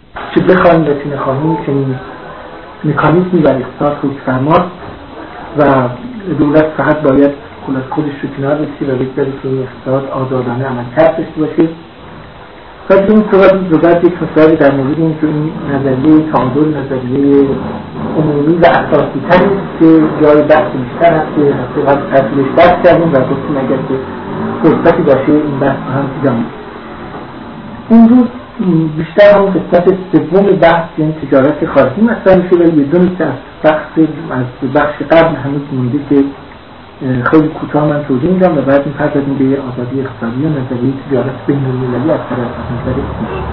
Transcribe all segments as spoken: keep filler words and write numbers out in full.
چه بخواهیم و چه نخواهیم چنین مکانیزمی بر اقتصاد حکم‌فرماست و دولت فقط باید خودش رو کنار بسید و بگذاره که اقتصاد آزادانه عملکرد داشته باشه. و این صحبت زودت یک مثالی در مورد این که این نظریه تعادل نظریه عمومی و اساسی تری است که جای بحث بیشتر هست که هفته قبل تحصیلش بحث کردیم و گفتیم اگر که فرصتی باشه این بحث هم ادامه. این روز بیشتر هم قسمت سوم بحث یعنی تجارت خارجی مطرح میشه ولی یه دو نکته از بحث از بخش قبل هنوز مونده که خیلی کوتاه من توضیح میدم و بعد می‌پردازیم به آزادی اقتصادی و نظریه تجارت بین‌المللی از طرف نظریه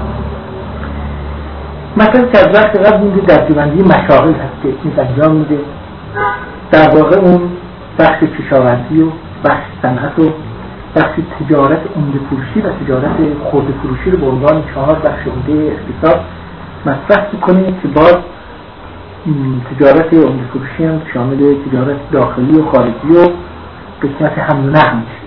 مثلا که از وقت قبل مونده دستبندی مشاغل هست که اسمیت انجام میده. در واقع اون بخش کشاورزی و بخش صنعت و بخش تجارت عمده فروشی و تجارت خرده فروشی رو به عنوان چهار بخش عمده اقتصاد مطرح می‌کنه که باز تجارت عمده فروشی هم شامل تجارت داخلی و خارجی و قسمت حمل و نقل میشه.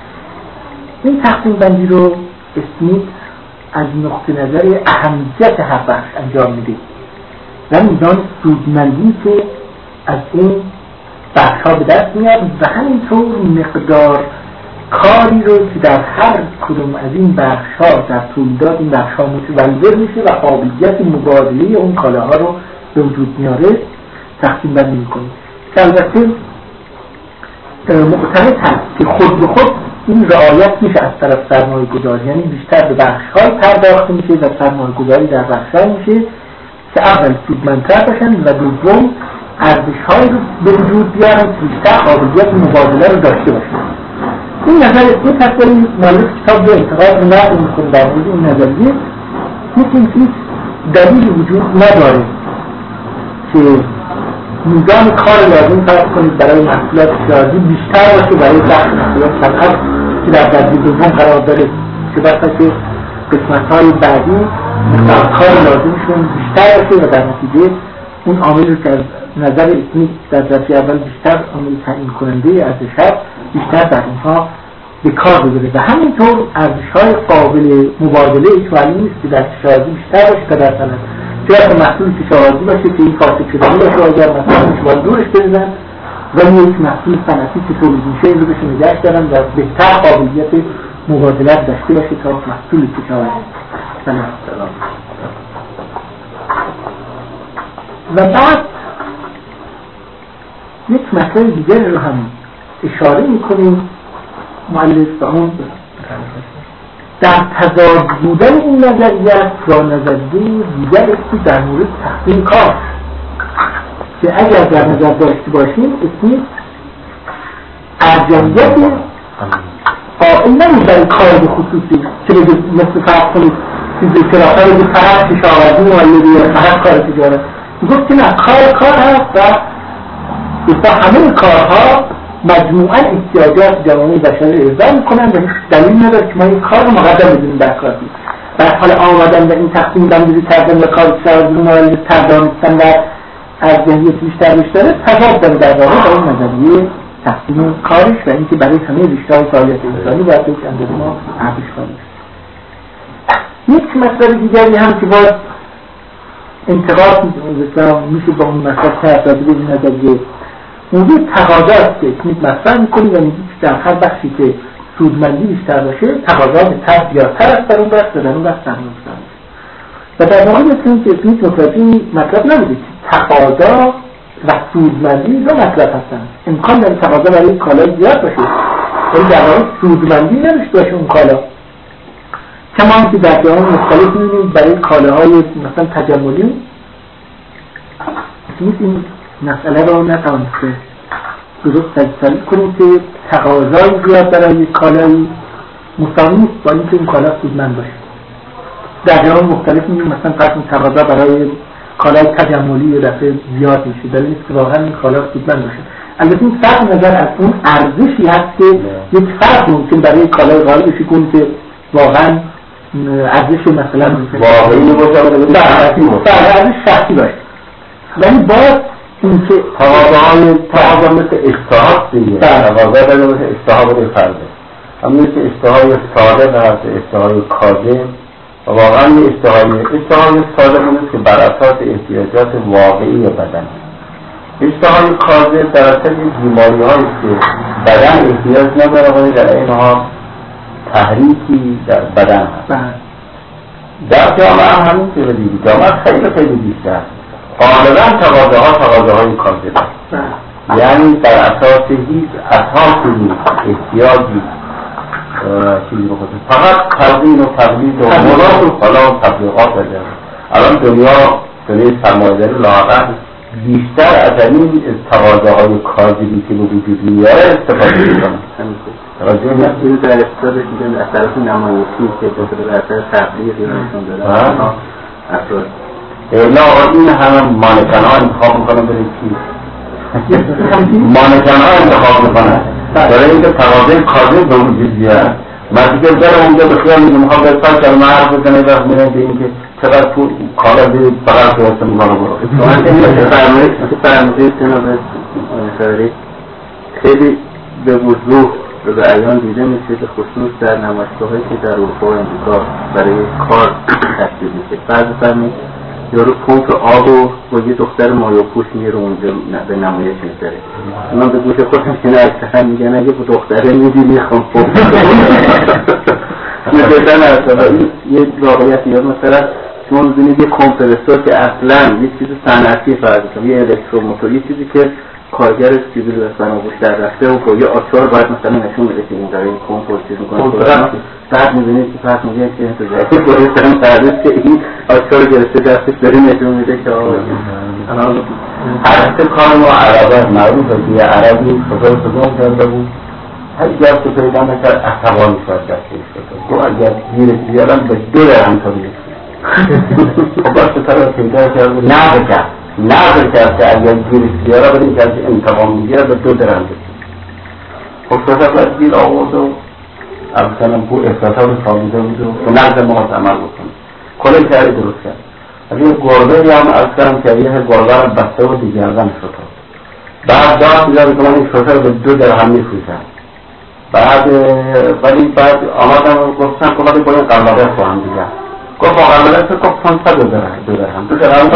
این تقسیم بندی رو اسمیت از نقطه نظر اهمیت هر بخش انجام میده و میزان سودمندی که از این بخش ها به دست میاد و همینطور مقدار کاری رو که در هر کدوم از این بخش ها در تولیدات این بخش ها متولد میشه و قابلیت مبادله اون کالاها رو به وجود میاره تقسیم بندی میکنه که البته معترض هست که خود به خود این رعایت میشه از طرف سرمایه گذار، یعنی بیشتر به بخش های پرداخت میشه و سرمایه گذاری در بخش های میشه که اول سودمندتر باشن و دوم ارزش های رو به وجود بیارن که بیشتر قابلیت مبادله رو داشته باشن. این نظر این تصوری مالک کتاب رو انتقاد نقل میکنه در مورد این نظریه مثل که دلیل وجود نداره که میزان کار لازم فرض کنید برای محصولات کشاورزی بیشتر باشه برای بخش محصولات صنعت که در درجه دوم قرار داره که وقتی که قسمت‌های بعدی مقدار کار لازمشون بیشتر باشه و در نتیجه اون عاملی که از نظر اسمیت در درجه اول بیشتر عامل تعیین کننده ارزش هست بیشتر در اینها به کار بگیره و همینطور ارزش‌های قابل مبادله ایش معلوم نیست که در کشاورزی بیشتر باشه تا در صنعت. چرا محصول کشاورزی باشه که این فاسد شده باشه و اگر محصولش باید دورش بریزن و یک محصول صنعتی که تولید میشه این رو بشه نگهش دارن و بهتر قابلیت مبادلت داشته باشه تا محصول کشاورزی صنعت. و بعد یک مسئله دیگر رو هم اشاره میکنیم مؤلف به اون در تضاد بودن این نظریه با نظریه دیگر اسمی در مورد تقسیم کار که اگر در نظر داشته باشیم اسمی ارجحیت قائل نمیشه کار به خصوصی که مثل فرق کنید چیزی که راقع رو فقط کشاورزی مولدی یا فقط کار تجارت میگفت که نه کار کار هست و بسا همه کارها مجموعاً احتیاجات جوامع بشری ارضا میکنن و هیچ دلیل نداره که ما این کار رو مقدم بدونیم در کار دیم. در حال آمدن و این تقسیم بندی کردن و کار کشاورزی رو مولدتر دانستن و ارجحیت بیشتر بیشتره تضاد داره در واقع با این نظریه تقسیم کارش و اینکه برای همه رشته‌های فعالیت انسانی باید به یک اندازه ما ارزش قائل بشیم. یک مسئله دیگری هم که باز انتقاد میشه با اون مسئله تردادی به این نظریه موضوع تقاضاست که اسمیت مطرح میکنی و میگی که در هر بخشی که سودمندی بیشتر باشه تقاضا به طرف زیادتر است در اون بخش و در اون بخش سرمایه گذاری و در واقع مثل که اسمیت متوجه مطلب نبوده که تقاضا و سودمندی دو مطلب هستند. امکان داره تقاضا برای کالا زیاد باشه ولی در واقع سودمندی نداشته باشه اون کالا. کما که در جهان مختلف می‌بینیم برای کالاهای مثلا تجملی اسمیت این مسئله رو نتوانسته درست تجزیه کنیم که تقاضای زیاد برای کالایی مساوی نیست با اینکه اون کالا سودمند باشه. در جهان مختلف می‌بینیم مثلا فرض تقاضا برای کالای تجملی یه دفعه زیاد میشه دلیل اینه که واقعا این کالا سودمند باشه. البته این صرف نظر از اون ارزشی هست که یک فرد ممکن برای کالای قائل بشه که واقعا ارزش مثلا واقعی باشه ارزش شخصی باشه ولی باز این که تقاضاهای تقاضا مثل اشتهاب دیگه تقاضا برای مثل اشتهاب فرده هم مثل اشتهای صادق هست اشتهای کاذب و واقعا یه اشتهایی اشتهایی ساده است که بر اساس احتیاجات واقعی بدن. اشتهایی کاذب در اصل بیماری هایی که بدن احتیاج نداره ولی در این حال تحریکی در بدن هست. در جامعه هم همین که بدید جامعه خیلی خیلی بیشتر غالبا تقاضاها تقاضاهای کاذب است، یعنی در اساس هیچ اساسی نیست، احتیاجی چیزی بخواد، فقط تلقین و تقلید و مراد و حالا و تبلیغات بجرد. الان دنیا دنیای سرمایه‌داری لااقل بیشتر از این تقاضاهای کاذبی که به وجود میاره استفاده میکنه. توجه نکنید در اقتصاد دیگه از طرف نمایشی که به اثر تبلیغ ایرانشون داره افراد اینا این همه مانکن ها انتخاب میکنن برای چی؟ مانکن ها انتخاب میکنن برای اینکه تقاضای کاذب به وجود بیاد. مردی که داره اونجا به خیال میگه میخواد به سال کلمه حرف بزنه وقت میرن که اینکه چقدر پول کالا دید فقط درست میکنه برو فرمودید جناب شاعری خیلی به وضوح و به عیان دیده میشه به خصوص در نمایشگاهایی که در اروپا و امریکا برای کار تشکیل میشه. فرض فرمایید یارو پمپ آب و با یه دختر مایوپوش میره اونجا به نمایش میذاره. من به گوش خودم که نه اکثر میگن اگه با دختره میدی میخوام پمپ مثلا اصلا یه واقعیت یا مثلا شما میدونید یه کمپرسور که اصلا یه چیز صنعتی فرض کنید یه الکتروموتور یه چیزی که کارگر سیبیل به فراموش در رفته و با یه آچار باید مثلا نشون میده که این داره این کمپوز چیز میکنه. بعد میبینید که فرق میگه که انتظاری بایستن فرض که این آچار گرفته دستش داره نشون میده که آقا حرکت کار ما عربه معروف است. یه عربی خدا صدام کرده بود هر جب که پیدا نکرد عصبانی شد دستش شد گو اگر گیرش بیارم به دو درهم تا بیشتر خب باید طرف پیدا کرد نه بکرد نه بکرد که اگر گیرش بیاره برای اینکه از انتقام میگیره به دو درهم بکرد. خب فقط باید گیر آورد و اصلا پول احساسا رو سابیده بود و نقد ماست عمل بکنه کلی کاری درست کرد. از این گربه هم اصلا که یه گربه رو بسته و دیگردن شد بعد داد بیداری که من این شده به دو درهم میفروشم. بعد ولی بعد آمدم گفتم که باید باید قلبه خواهم دیگر گفت با قلبه گفت پانصد دو درهم دو درهم دو درهم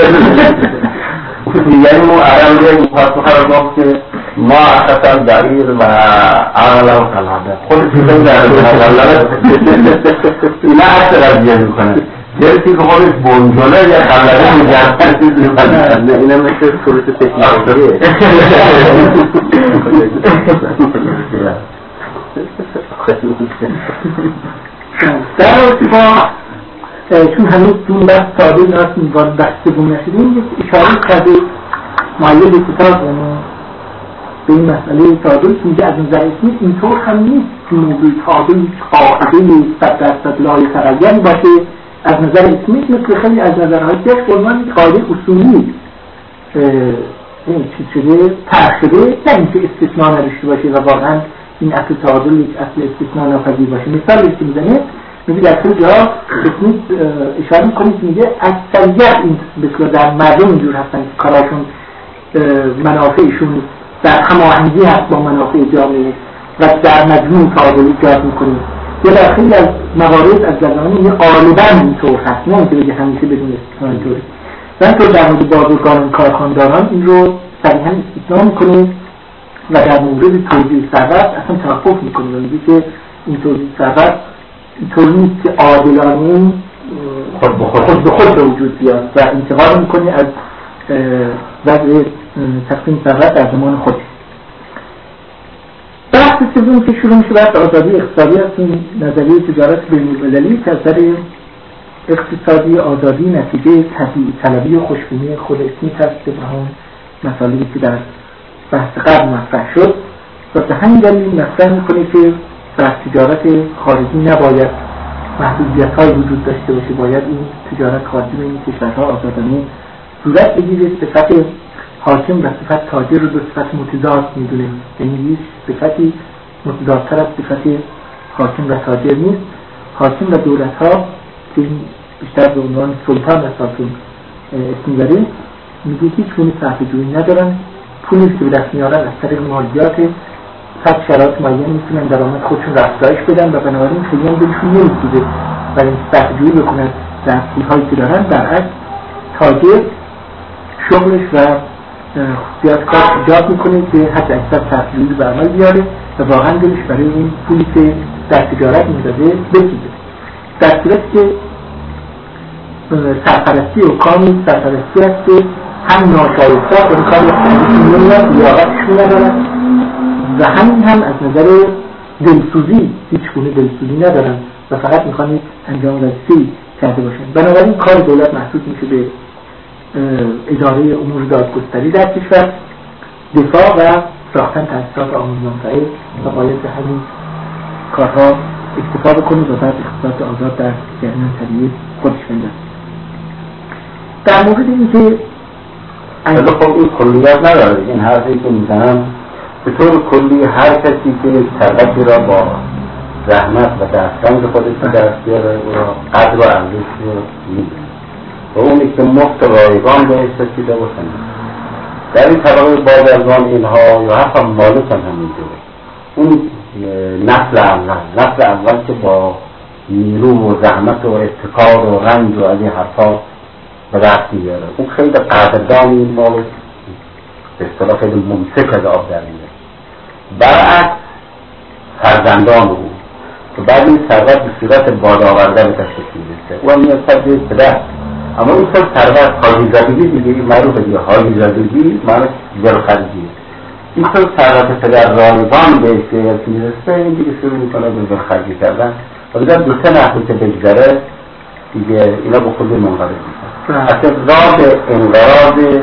یعنی مو عرم یه مفاسخه رو گفت که ما اختصر دقیر و عقل و قلبه خود چیزایی در قلبه اینا اصلا قضیه میکنه جلسی که خودش بونجوله یا قلبه میگرد نه اینه مثل فروش تکنیکیه در ارتباط چون هنوز دون بحث ساده ناستیم وارد بحث دوم نشدیم یک اشاره کرده معلم کتاب به این مسئله تعادل که میگه از نظر اسمی اینطور هم نیست که موضوع تعادل قاعده صد درصد لای تغییر باشه. از نظر اسمی مثل خیلی از نظرهای دیگه فرمان قاعده اصولی چیز شده طرح شده نه اینکه استثناء نداشته باشه و واقعا این اصل تعادل یک اصل استثناء ناپذیر باشه. مثال که میزنه میگه در خیلی جاها اسمی اشاره میکنه که میگه اکثریت این بسیار در مردم اینجور هستن که کاراشون منافعشون در هماهنگی هست با منافع جامعه و در مجموع تعادل ایجاد میکنه. یا در خیلی از موارد از زمانی یه غالباً اینطور هست نه اینکه بگه همیشه بدون استثناء اینطوره. و اینطور در مورد بازرگانان کارخانداران این رو صریحاً استثناء میکنه و در مورد توزیع ثروت اصلا توقف میکنه و میگه که این توزیع ثروت اینطور نیست که عادلانه خود به خود, خود, به خود به وجود بیاد و انتقاد میکنه از وضع تقسیم ثروت در زمان خود. بحث سوم که شروع میشه بحث آزادی اقتصادی است. این نظریه تجارت بین‌المللی که از نظر اقتصادی آزادی نتیجه طبیعی طلبی و خوشبینی خود اسمیت هست که به همون مسائلی که در بحث قبل مطرح شد و به همین دلیل مطرح میکنه که در تجارت خارجی نباید محدودیت‌های وجود داشته باشه، باید این تجارت خارجی به این کشورها آزادانه صورت بگیره. صفت حاکم و صفت تاجر رو دو صفت متضاد میدونه، یعنی هیچ صفتی متضادتر از صفت حاکم و تاجر نیست. حاکم و دولت‌ها که بیشتر به عنوان سلطان و ساتون اسم داره میگه هیچ گونه صرفه‌جویی ندارن، پولی که به دست میارن از طریق مالیات تحت شرایط معین میتونن درآمد خودشون رو افزایش بدن و بنابراین خیلی هم دلشون نمیسوزه برای صرفه‌جویی بکنن در پول‌هایی که دارن، برعکس تاجر شغلش و خصوصیات کار ایجاد میکنه که حتی اکثر صرفه‌جویی به عمل بیاره و واقعا دلش برای این پولی که در تجارت میداده بسیده. در صورتی که سرپرستی و کامی سرپرستی هست که هم ناشایسته این کار نمیاد لیاقتشون ندارن و همین هم از نظر دلسوزی هیچ گونه دلسوزی ندارن و فقط میخوان یک انجام وظیفه‌ای کرده باشن. بنابراین کار دولت محسوب میشه به اداره امور دادگستری در کشور، دفاع و ساختن تأسیسات عامه منفعه و باید به همین کارها اکتفا بکنه و بعد اختصاص آزاد در جریان طبیعی خودش بندازه. در مورد اینکه اگه خب این کلیت نداره، این حرفی که میزنم به طور کلی هر کسی که ثروتی را با زحمت و دستمزد خودش به دست بیاره او را قدر و ارزش رو می‌دونه و اونی که مفت رایگان بهش رسیده باشه. در این طبقه بازرگان اینها یا حتی مالک هم همینجوره. اون نسل اول نسل اول که با نیرو و زحمت و ابتکار و رنج و از این حرفا به دست میاره، اون خیلی قدردان این مالک به اصطلاح خیلی ممسک از آب در میاره. برعکس فرزندان او که بعد این ثروت به صورت بالا آورده به دست میرسه، او هم میاد سر جایش به دست. اما این سر ثروت حاجی زدگی دیگه معروف دیگه، حاجی زدگی معنی زرخرجی. این سر ثروت پدر رایگان بهش که میرسه، این دیگه شروع میکنه به زرخرجی کردن و دیگه دو سه نحوی که بگذره دیگه اینا به خود منقرض میشن. اصلا راه انقراض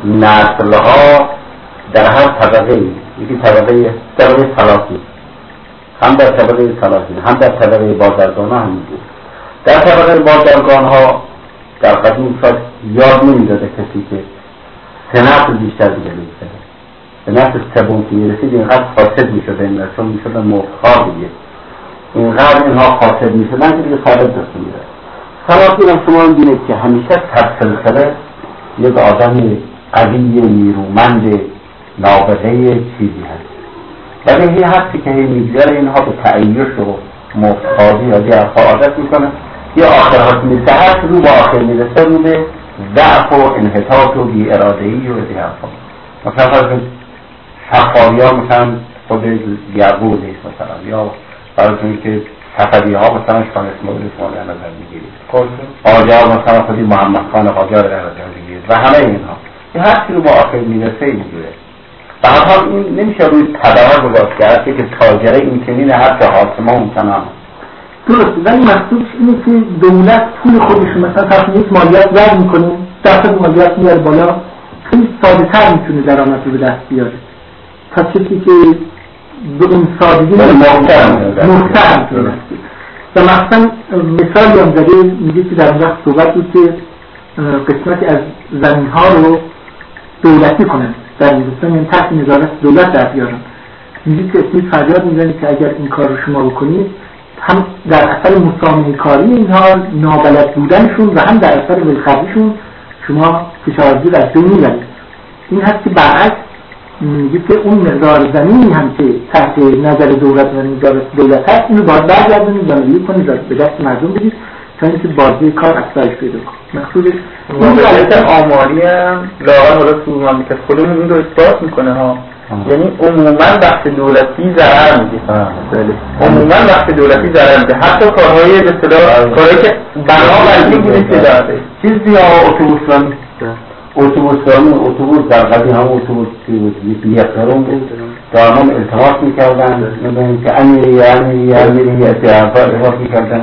نسلها در هر طبقه، یکی طبقه طبقه سلاطین، هم در طبقه سلاطین هم در طبقه بازرگان ها همینجور. در طبقه بازرگان ها در قدیم شاید یاد نمیداده کسی که سه نسل بیشتر دیگه میشه، به نسل سوم که میرسید اینقدر فاسد میشده، این چون میشده مفتخار دیگه، اینقدر اینها فاسد میشدن که دیگه ثابت دست میره. سلاطین هم شما میبینید که همیشه سلسله یک آدم قوی نیرومند نابغه چیزی هست، ولی هی هستی که هی میگذره اینها به تعییش و مفتخاری از یه حرفا عادت میکنه، یه آخرات میرسه، هر رو به آخر میرسه رو به ضعف و انحطاط و بی ارادهی و از یه حرفا. مثلا فرض شفاوی ها مثلا خود یعقوب نیست، مثلا یا فرض کنید که صفوی ها مثلا شان اسماعیل شما در نظر میگیرید، قاجار مثلا خودی محمد خان قاجار در نظر میگیرید و همه اینها، این هر چی رو با آخر میرسه اینجوره. به هر حال این نمیشه روی طبقه گذاشت کرد که تاجره این چنین هر که حاکمه همچنان درست. ولی مقصودش اینه که دولت پول خودش مثلا طرف یک مالیات زد میکنه، درصد مالیات میاره بالا، خیلی ساده تر میتونه درآمد رو به دست بیاره تا چیزی که به اون سادگی محترم میتونه. و مثلا مثالی هم زده میگه که در اون وقت صحبت بود که قسمتی از زمین ها رو دولتی کنن در ویروستان، یعنی تحت نظارت دولت در بیارن. میگه که اسمی فریاد میزنه که اگر این کار رو شما بکنید، هم در اثر مسامحه کاری اینها نابلد بودنشون و هم در اثر ولخرجیشون شما کشاورزی رو از بین میبرید. این هست که برعکس میگه که اون مقدار زمینی هم که تحت نظر دولت و نظارت دولت هست، اینو باید برگردونید و ملی کنید به دست مردم بدید تا اینکه بازی کار افزایش پیدا کنه. مقصودش اون حالت آماری هم لاغر حالا تو مملکت خودمون این رو اثبات میکنه ها. یعنی عموما بخش دولتی ضرر میده، عموما بخش دولتی ضرر میده، حتی کارهای به اصطلاح کارهایی که بنابراین نیست که داره چیزی ها اتوبوسرانی اتوبوسرانی اتوبوس در قدیم هم اتوبوس بی‌احترام بود، دائما التماس میکردن میگن که امیری امیری امیری التماس میکردن.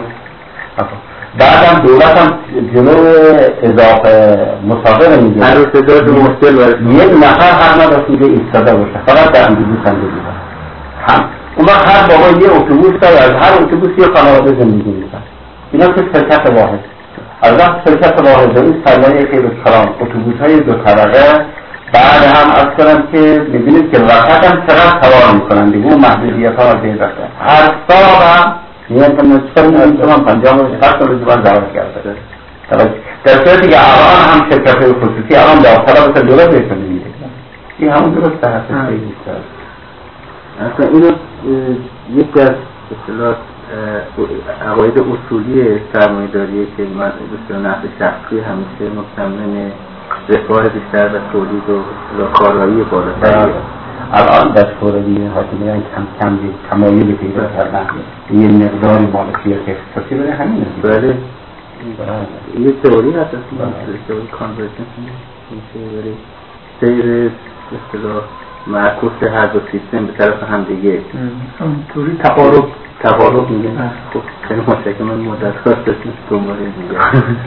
بعدم دولت هم جلو اضافه مسافر میگه هر روز داد مشکل وارد یک نفر هر نداشت میگه ایستاده باشه، فقط در اندازه زندگی هم اون وقت هر بابا یه اتوبوس داره، از هر اتوبوس یه خانواده زندگی میکنه. اینا که شرکت واحد، از وقت شرکت واحد این سرمایه خیلی کرام اتوبوس های دو طبقه. بعد هم از کنم که میبینید که وقت هم چقدر سوار میکنن دیگه، اون محدودیت ها رو دیده هر سال هم میان که نصفه نمیتونم پنجام رو شخص رو زبان دعوت کرده. در صورتی که الان هم شرکت خصوصی الان داوطلب مثل دولت بهتون میده، این همون درست هست. اصلا اینو یکی از اصطلاح عقاید اصولی سرمایه‌داریه که من به نفع شخصی همیشه مصمم رفاه بیشتر و تولید و کارایی بالاتری. الان در شوروی حاکمیان کم کم تمایل پیدا کردن یه مقداری مالکیت اختصاصی برای همین. بله. یه تئوری هست اصلا تئوری کانورژنس میشه برای سیر اصطلاح معکوس هر دو سیستم به طرف هم دیگه. تئوری تقارب تقارب میگه. خب خیلی مشکل من مدت هاست اسمش دنبال دیگه.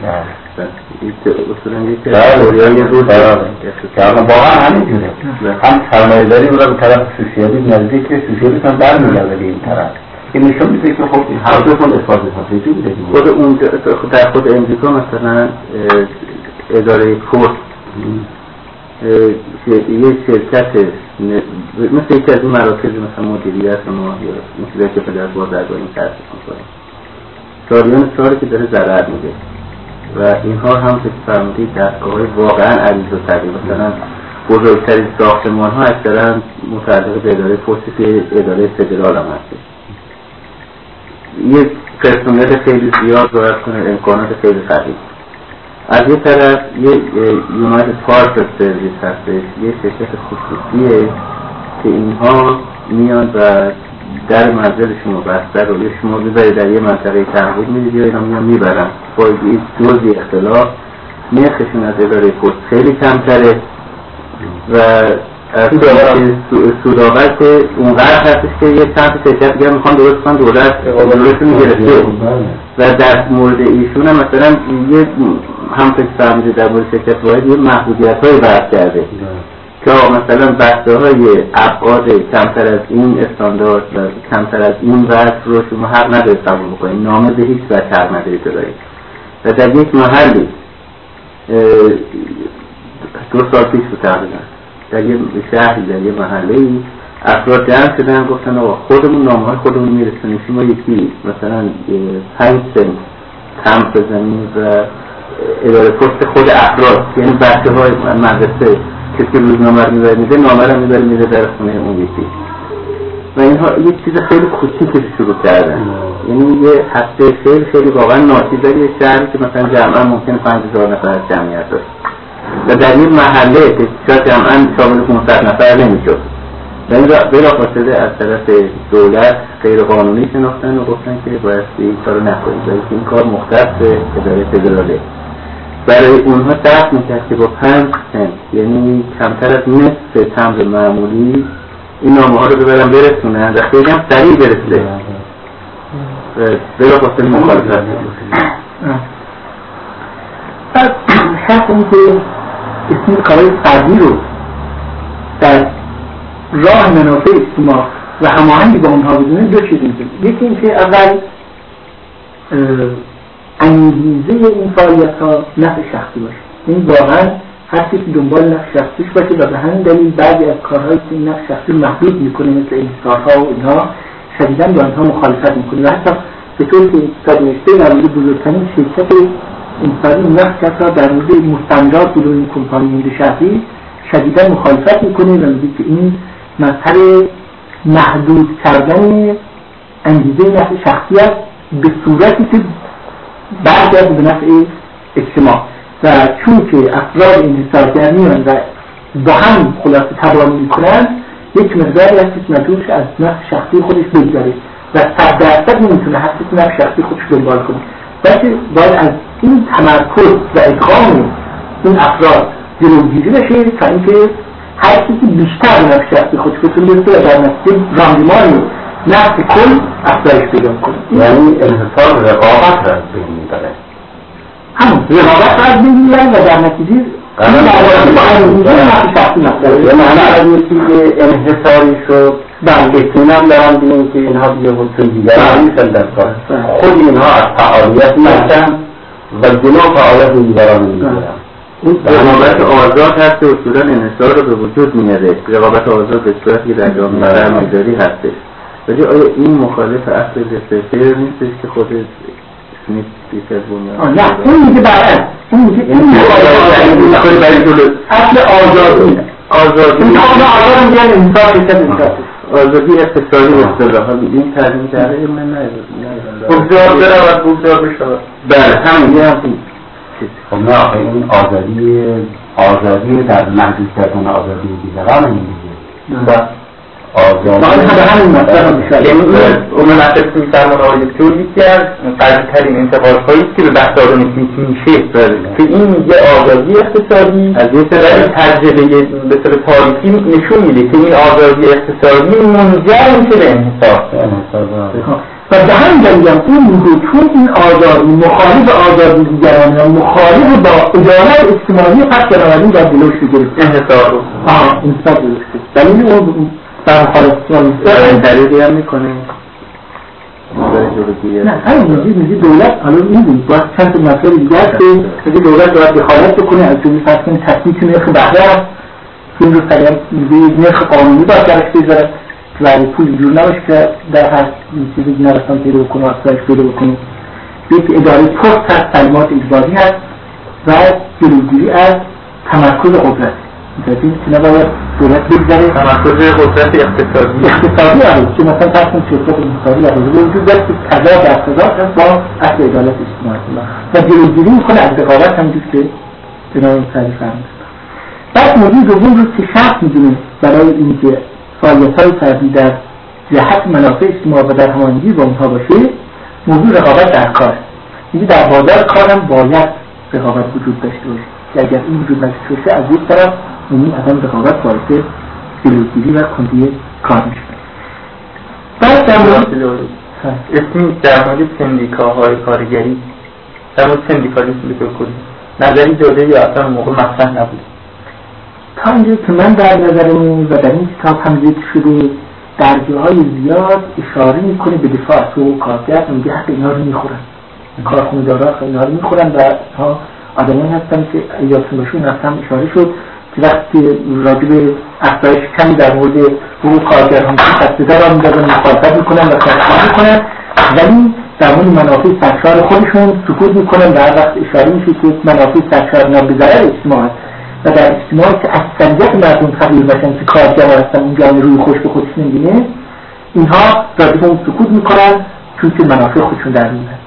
اصولا یه تئوری روز که الان واقعا همینجوره. هم سرمایه‌داری رو به طرف سوسیالیسم نزدیک سوسیالیسم هم برمیگرده به این طرف. این نشون میده که خب هر دو تا اثبات حقیقی بوده. خود اون در خود امریکا مثلا اداره پست یه شرکت مثل یکی از این مراکز مثلا مدیریت و ما مثل که پدر بازرگانی تأسیس میکنه سالیان سالی که داره ضرر میده و اینها هم که فرمودید دستگاه‌های واقعا عریض و طویل مثلا بزرگترین ساختمان ها اکثرا متعلق به اداره پستی که اداره فدرال هم هست. یه پرسنل خیلی زیاد باید کنه، امکانات خیلی قوی. از یه طرف یه یونایتد پارک سرویس هستش، یه شرکت خصوصیه که اینها میان و در منزل شما بسته رو یا شما ببرید در یه منطقه تحویل میدید یا اینا میان میبرن با یه جزئی اختلاف نرخشون از اداره پست خیلی کمتره و سودآور که اونقدر هستش که یه چند شرکت دیگه میخوان درست کنن دولت دولتشون گرفته و در مورد ایشون هم مثلا یه همونطور که فهمیده در مورد شرکت واحد یه محدودیت های برد کرده که مثلا بسته های ابعاد کمتر از این استاندارد و کمتر از این وزن رو شما حق ندارید قبول بکنید، نامه به هیچ وجه حق ندارید بدارید و در یک محلی دو سال پیش بود تقریبا در یه شهری در یه محله‌ای افراد جمع شدن گفتن آقا خودمون نامه‌های خودمون میرسونیم شما یکی مثلا پنج سنت کم بزنید و اداره پست خود افراد یعنی بچه‌های مدرسه کسی که روزنامه رو میبره میده نامه رو میبره میده در خونه اون یکی و اینها یه چیز خیلی کوچیکی شروع کردن یعنی یه هسته خیلی خیلی واقعا ناچیزه یه شهری که مثلا جمعا ممکنه پنج هزار نفر از جمعیت داشت و در این محله که شاید جمعا شامل پانصد نفر نمیشد و این بلافاصله از طرف دولت غیر قانونی شناختن و گفتن که باید این کارو نکنید و این کار مختص اداره فدراله. برای اونها دست میکرد که با پنج سنت یعنی کمتر از نصف تمبر معمولی این نامه ها رو ببرن برسونن و خیلی هم سریع برسه بلافاصله مخالفت بعد حق این که اسم کارهای فردی رو در راه منافع اجتماع و هماهنگی با اونها بدونه دو چیز میشه. یکی این که اول انگیزه این فعالیت ها نفع شخصی باشه، این واقعا هر کسی دنبال نفع شخصیش باشه و به همین دلیل بعضی از کارهایی که این نفع شخصی محدود میکنه مثل انحصارها و اینها شدیداً با آنها مخالفت میکنه و حتی به طور که اقتصاد نوشته در مورد بزرگترین شرکت انسانی نفع شخص در مورد مستندات بود و این کمپانی هند شهری شدیداً مخالفت میکنه و میگه که این مسئله محدود کردن انگیزه نفع شخصی است به صورتی که برگرد به نفع اجتماع و چون که افراد انحصارگر میان و با هم خلاصه تبانی میکنن یک مقداری از قسمتوش از نفع شخصی خودش بگذاره و صد درصد نمیتونه هر کسی نفع شخصی خودش دنبال کنه بلکه باید از این تمرکز و ادغام این افراد جلوگیری بشه تا اینکه هر کسی بیشتر نفع شخصی خودش بتونه برسه و در نتیجه راندمان نفع کل افزایش پیدا کنه. یعنی انحصار رقابت را از بین میبره، همون رقابت را از بین میبره و در نتیجه یه معنی از یکی انحصاری شد بلکه هم دارم بینیم که اینها بیه حسن دیگر نیستن در کار خود اینها از فعالیت نشن و جلو فعالیت دیگران میگیرن. این رقابت آزاد هست که اصولا انحصار رو به وجود میاره، رقابت آزاد به صورتی که در جامعه سرمایه‌داری هستش. ولی آیا این مخالف اصل لسر نیستش که خود اسمیت بیشتر بنیاد؟ نه، این میگه برعکس، این میگه این مخالف اصل آزادی آزادی این آزاد آزاد میگن انصاف شد انصاف آزادی اقتصادی به اصطلاح این ترجمه کرده من ندیدم. بگذار برود بگذار بشود. بله همین هم خب نه آخه این آزادی آزادی در محدود کردن آزادی دیگران این دیگه. آزادی همه همین مطلب میشه. یعنی اون مطلب که میفرمان آقای دکتر یکی از قوی‌ترین انتقاد هایی که به بحث آدمیسیک میشه که این میگه آزادی اقتصادی از یه طرف تجربه به طور تاریخی نشون میده که این آزادی اقتصادی منجر میشه به انحصار. و به همین دلیل این میگه چون این آزادی مخالف آزادی دیگران و مخالف با عدالت اجتماعی پس بنابراین باید جلوش بگیریم انحصار رو. آها این صد درسته. دلیل اون در مخالفت این طریقی هم میکنه. نه همین میگه میگه دولت حالا این باید چند تا مسئله دیگه هست که دولت باید دخالت بکنه از جمله فرض کنید تثبیت نرخ بهره است که این رو سریع میگه نرخ قانونی باید درش بذاره و پول اینجور نباشه که در هر چیزی نرسان پیدا بکنه و افزایش پیدا بکنه. یک اداره پست هست، تعلیمات اجباری هست و جلوگیری از تمرکز قدرت. این که نباید دولت بگذاره تمرکز قدرت اقتصادی اقتصادی هست که مثلا فرض کنید شرکت اقتصادی لازمه وجود داره که تضاد در تضاد هست با اصل عدالت اجتماعی و جلوگیری میکنه از رقابت همونجور که جناب تعریف فرمودن. بعد موضوع دوم رو که شرط میدونه برای اینکه فعالیت‌های فردی در جهت منافع اجتماعی و در هماهنگی با اونها باشه موضوع رقابت در کار. میگه در بازار کار هم باید رقابت وجود داشته باشه که اگر این وجود نداشته باشه از یک طرف این عدم رقابت باعث جلوگیری و کندی کار میشه. بعد در مورد اسمی در مورد سندیکاهای کارگری در مورد سندیکالیسم بکنید نظری جالبی یا اصلا موقع مطرح نبود. تا اینجا که من در نظرمون و در این کتاب هم ذکر شده درجه‌های زیاد اشاره میکنه به دفاع از حقوق کارگر و میگه حق اینا رو میخورن، کارخونه‌دارا اینا رو میخورن و ها آدمایی هستن که یادتون باشه این اصلا اشاره شد که وقتی راجع به افزایش کمی در مورد حقوق کارگرها خسته‌دار می‌دادن مخالفت میکنن و تشویق میکنن ولی در مورد منافع سرشار خودشون سکوت میکنن و هر وقت اشاره میشه که منافع سرشار اینا به ضرر اجتماع و در اجتماعی که اکثریت مردم فقیر باشن که کارگر هستن اون جامعه روی خوش به خودش نمی‌بینه اینها راجع به اون سکوت میکنن چون که منافع خودشون در میاد.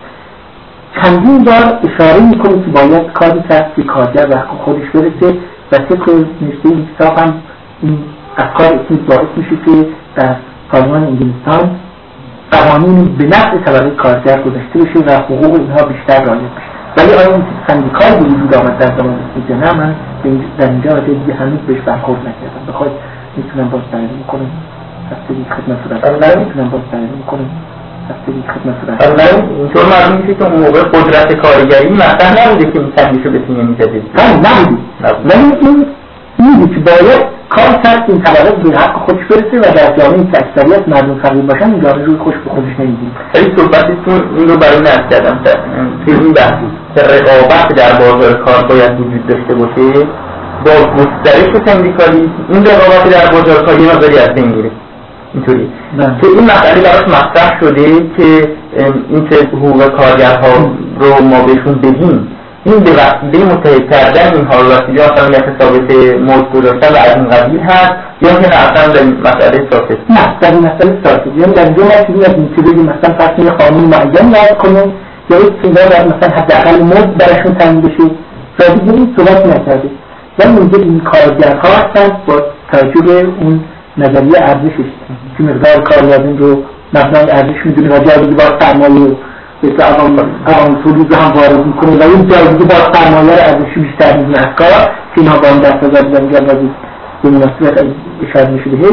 چندین بار اشاره میکنه که باید کاری کرد که کارگر به حق خودش برسه و طبق نوشته این کتاب هم این افکار اسمیت باعث میشه که در پارلمان انگلستان قوانین به نفع طبقه کارگر گذاشته بشه و حقوق اینها بیشتر رعایت بشه. ولی آیا این سندیکای به وجود آمد در زمان اسمیت یا نه من در اینجا راجع دیگه هنوز بهش برخورد نکردم. بخواید میتونم باز تعریف میکنم هفته دیگه خدمت صورت میتونم باز تعریف میکنم هفته دیگه خدمت صورت اصلا اینطور معلوم میشه که اون موقع قدرت کارگری مطرح نبوده که این سندیکو به سینه میزده نه نبوده ولی این میگه که باید کار کرد این طبقه به حق خودش برسه و در جامعه که اکثریت مردم فقیر باشن این جامعه روی خوش به خودش نمیدید. خیلی صحبتتون این رو برای نرس کردم که این بحث که رقابت در بازار کار باید وجود داشته باشه با گسترش سندیکالیسم این رقابت در بازار کار یه مقداری از بین میره اینطوری که این مسئله براش مطرح شده که این که حقوق کارگرها رو ما بهشون بدیم این به وسیله متحد کردن این حال وسیله اصلا یک ثابت موج گذاشتن و از این قبیل هست یا که اصلا در مسئله ساکت نه در این مسئله ساکت یعنی در اینجا نتیجه از این که بگیم مثلا فرض کنید قانون معین وضع کنیم یا یک چیزا در مثلا حداقل مزد براشون تعیین بشه راجع به این صحبت نکرده ولی میگه این کارگرها هستن با توجه به اون نظریه ارزشش که مقدار کار لازم رو مبنای ارزش میدونه و جای دیگه با سرمایه به عوام تولید هم وارد میکنه و این جای دیگه با سرمایه ارزشی بیشتر میدونه از کار که اینها با هم دست ازاد زنگل بازی به مناسبت اشاره میشه بهش.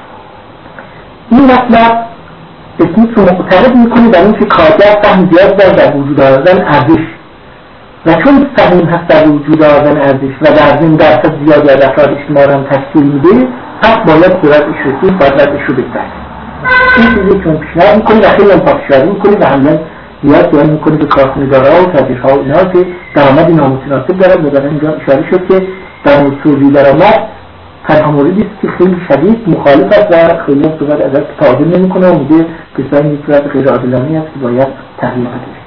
این مطلب اسمیت رو معترض میکنه در این که کارگر سهم زیاد داره در وجود آوردن ارزش و چون سهم هست در وجود آوردن ارزش و در ضمن درصد زیادی از افراد اجتماعی هم تشکیل میده پس باید صورت اشرتی قدرتش رو بگذاره. این چیزی که اون پیشنهاد میکنه و خیلی هم پاکشاری میکنه و همین زیاد بیان میکنه به کارخونه‌دارها و تدریس‌ها و اینا که درآمدی نامتناسب دارد و در اینجا اشاره شد که در مورد توزیع درآمد تنها موردی است که خیلی شدید مخالف است و خیلی هم صحبت ازش تعادل نمیکنه و میگه بسیاری یک صورت غیر عادلانه است که باید تغییر بده.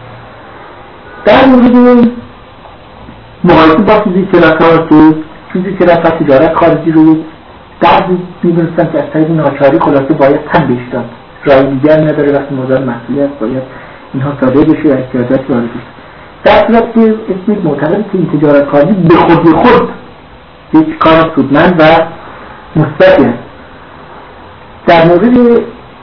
در مورد مقایسه با فیزیک کلاس‌ها که فیزیک کلاس تجارت خارجی رو درد میدونستن که از طریق ناچاری خلاصه باید تن بهش داد، راه دیگر نداره، وقتی موضوع مسئولیت باید اینها صادر بشه و احتیاجات وارد بشه. در صورت که اسمیت معتقده که این تجارت کاری به خودی خود یک کار سودمند و مثبتی است. در مورد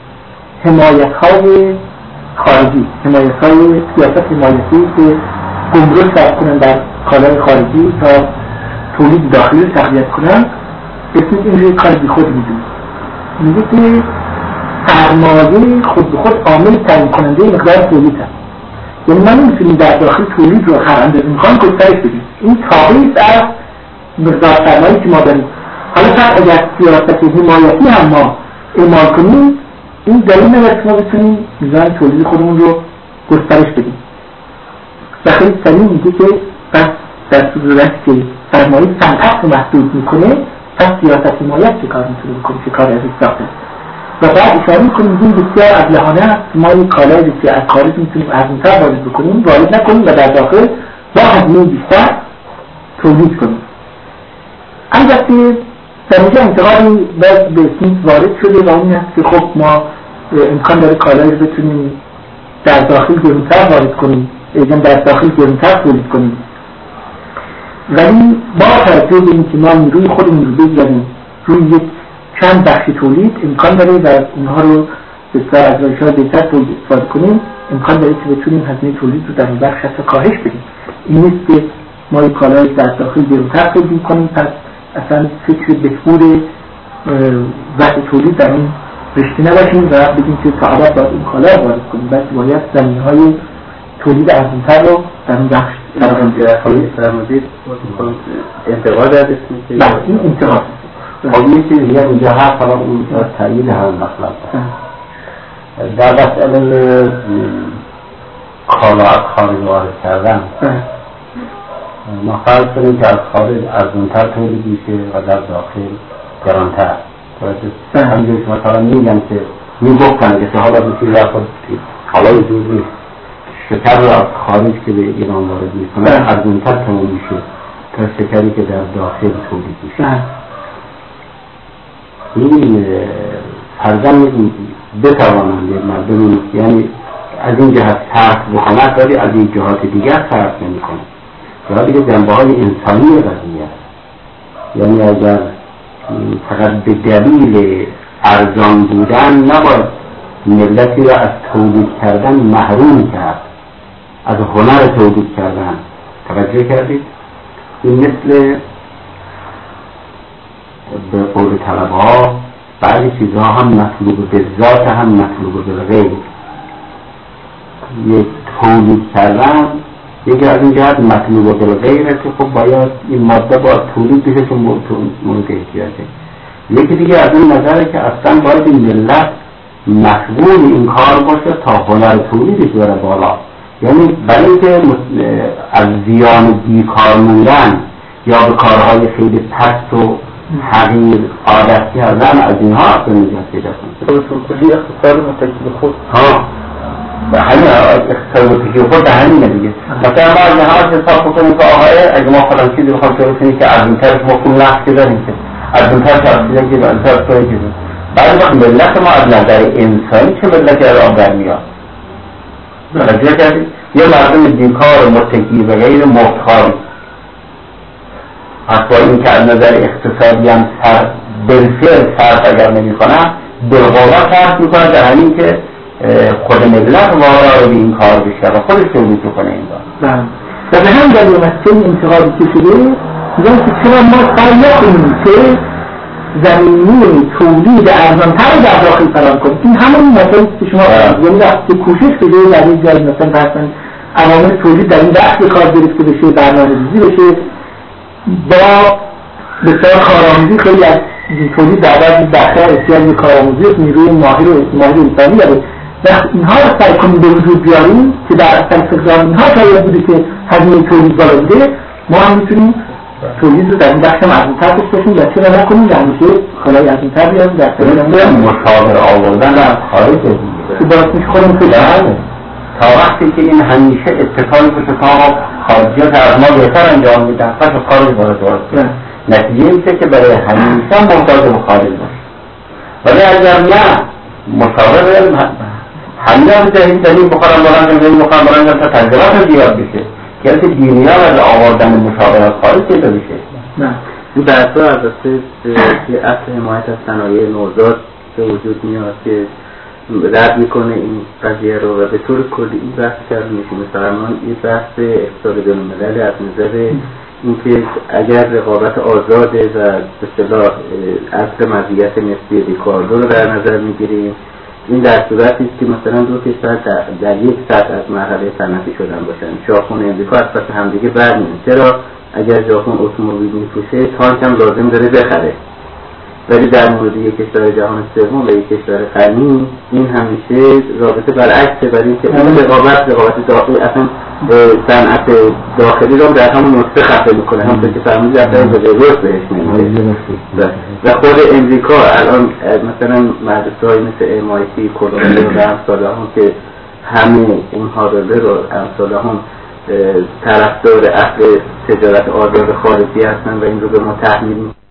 حمایت‌های خارجی، حمایت‌های سیاست حمایتی که گمرک صرف کنن در کالای خارجی تا تولید داخلی رو تقویت کنن، اسمیت این روی کار بی خود میدونه. میگه که سرمایه خود به خود عامل تعیین کننده مقدار تولید هست. یعنی ما نمیتونیم در داخل تولید رو هر اندازه میخوایم گسترش بدیم. این تابعی است از مقدار سرمایه‌ای که ما داریم. حالا فقط اگر سیاست حمایتی هم ما اعمال کنیم، این دلیل نداره که ما بتونیم میزان تولید خودمون رو گسترش بدیم. و خیلی سریع میگه که بس در صورتی که سرمایه صنعت رو محدود میکنه، پس سیاست حمایت چه کار میتونه بکنه، چه کار از این ساخته. و بعد اشاره میکنیم این بسیار ابلهانه است، ما این کالایی که از خارج میتونیم ارزان‌تر وارد بکنیم، وارد نکنیم و در داخل با هزینه بیشتر تولید کنیم. البته در اینجا انتقادی باز به اسمیت وارد شده و این است که خب ما امکان داره کالایی رو بتونیم در داخل گرونتر وارد کنیم، ایجان در داخل گرونتر تولید کنیم، ولی با توجه به اینکه ما نیروی خودمون رو بگذاریم روی یک چند بخش تولید، امکان داره و اینها رو بسیار از روش‌های بهتر تولید استفاده کنیم، امکان داره که بتونیم هزینه تولید رو در این بخش حتی کاهش بدیم. این نیست که ما یک کالای در داخل گرونتر تولید کنیم پس اصلا فکر بهبود وقت تولید در این رشته نباشیم و بگیم که تا ابد باید این کالا رو وارد کنیم، بلکه باید زمینه‌های تولید ارزان‌تر رو در این بخش فراهم کنیم. فرمودید انتقاد از اسمیت؟ بله این انتقاد. خب یه چیز دیگر اینجا هست، حالا اون تایید هم مطلب در مسئله کالا از خارج وارد کردن، ما فرض کنیم که از خارج ارزان‌تر تولید میشه و در داخل گران‌تر. همینجور که مثلا میگم که میگفتن که حالا بسید رفت حالا اینجور نیست، شکر رو از خارج که به ایران وارد میکنه ارزان‌تر تمام میشه تا شکری که در داخل تولید میشه. این فرضاً بتوانند مردم یعنی از این جهت صرف بکنند ولی از این جهات دیگر صرف نمی‌کنند. یا دیگه جنبه‌های انسانی قضیه است. یعنی اگر فقط به دلیل ارزان بودن نباید ملتی را از تولید کردن محروم کرد، از هنر تولید کردن. توجه کردید؟ این مثل به قول طلبها بعضی چیزها هم مطلوب به ذات هم مطلوب به غیر. یک تولید کردن یکی از این جهت مطلوب به غیره که خب باید این ماده باید تولید بشه که مورد احتیاجه. یکی دیگه از این نظره که اصلا باید این ملت مشغول این کار باشه تا هنر تولیدش بره بالا. یعنی برای اینکه از زیان بیکار موندن یا به کارهای خیلی پست و حقیر عادت کردن از اینها اصلا نجات پیدا کنه. به کلی اقتصاد متکی به خود ها به همین اقتصاد متکی به خود به همینه دیگه. مثلا ما از نهار حساب بکنیم که آقای اگه ما فلان چیزی بخوام شروع کنیم که از این طرف ما پول نقص داریم که از این طرف شخصیده که از این طرف توی که بعد وقت ملت ما از نظر انسانی چه ملتی از آن در میاد؟ توجه کردید؟ یه مردم بیکار متکی به غیر مفتخاری حتی این که از نظر اقتصادی هم سر بالفعل صرف اگر نمی کنم بالقوه صرف می کنم در همین که خود ملت وارد به این کار بشه و خودش تولید کنه این دار و به هم دلیل مسئله انتقادی که شده میگن که چرا ما سعی نکنیم که زمینی تولید ارزان‌تر در داخل فراهم کنیم. این همون مسئله که شما یعنی وقتی کوشش شده در این جای مثلا مثلا عوامل تولید در این بخش کار گرفته بشه، برنامه‌ریزی بشه با بسیار کارآموزی. خیلی از تولید در بعضی بخش‌ها احتیاج به کارآموزی نیروی ماهر و ماهر انسانی داره. وقتی اینها رو سعی کنیم به وجود بیاریم که در اصل فقدان اینها شاید بوده که هزینه تولید بالا بوده، ما هم میتونیم تولید رو در این بخش ارزان‌تر بکنیم و چرا نکنیم در همیشه کالای ارزان‌تر بیاریم در سبیل مشاور آوردن از خارج دیگه که باعث میشه خودمون فکر تا وقتی که این همیشه اتفاقی بشه تا خارجیات از ما بهتر انجام میدن پس خارج وارد وارد نتیجه میشه که برای همیشه محتاج مخالف باشه. ولی اگر نه مشاور همین هم جهید دلیل بخورم بلند کنم دلیل بخورم بلند کنم تا تجربات رو زیاد بشه که از دینی ها از آوردن مشاورات خارج شده بشه. نه این بحثا البته که اصل حمایت از صنایع نوزاد به وجود میاد که رد میکنه این قضیه رو و به طور کلی این بحث کرده میشه. مثلا این بحث اقتصاد بین‌المللی از نظر اینکه اگر رقابت آزاده و به اصطلاح اصل مزیت نسبی ریکاردو رو در نظر میگیریم، این در صورتی است که مثلا دو کشور در, در یک سطح از مرحله صنعتی شدن باشن. ژاپن و امریکا از پس همدیگه برمیان. چرا؟ اگر ژاپن اتومبیل میفروشه تانک هم لازم داره بخره، ولی در مورد یک کشور جهان سوم و یک کشور غنی این همیشه رابطه برعکسه، برای اینکه اون رقابت رقابت داخلی اصلا صنعت داخلی رو در همون نقطه خفه میکنه، همونطور که فرمودید اصلا به درست بهش نمیده. و خود امریکا الان مثلا مدرسه‌های مثل ام آی تی، کلمبیا و امثال هم که همه اونها رو رو امثال هم طرفدار اصل تجارت آزاد خارجی هستن و این رو به ما تحمیل